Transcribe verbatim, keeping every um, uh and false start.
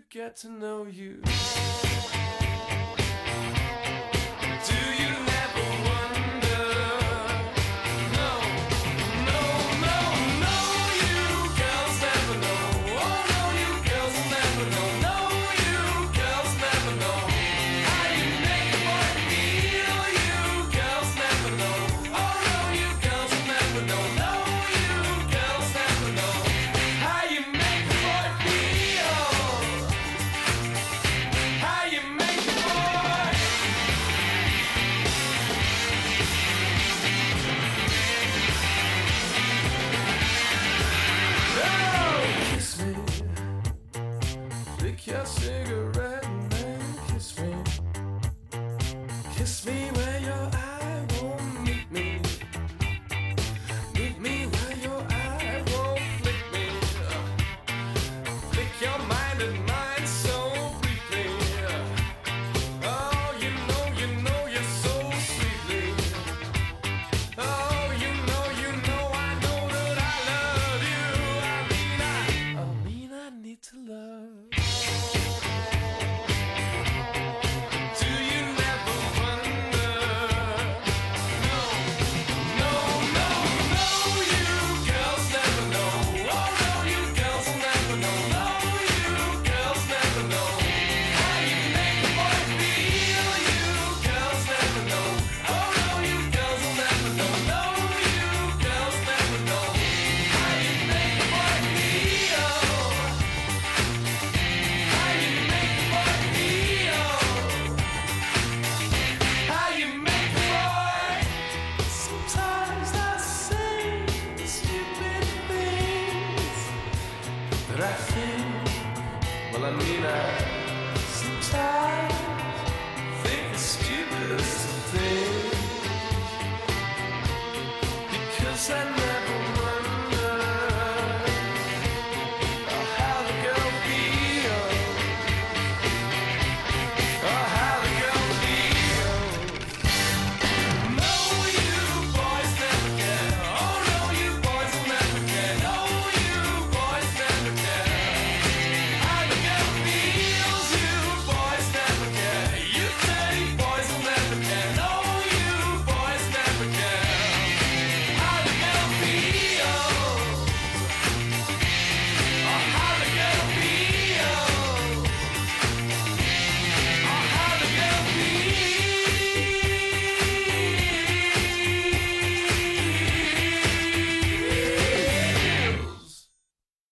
get to know you. Do you never wonder? No, no, no, no, you girls never know. Oh no, you girls never know. No, you girls never know how you make a boy feel. You girls never know. Oh no, you girls never know. No, you girls never know how you make a boy feel. How you make a boy. Oh, kiss me. Lick your cigarette and then kiss me. Kiss me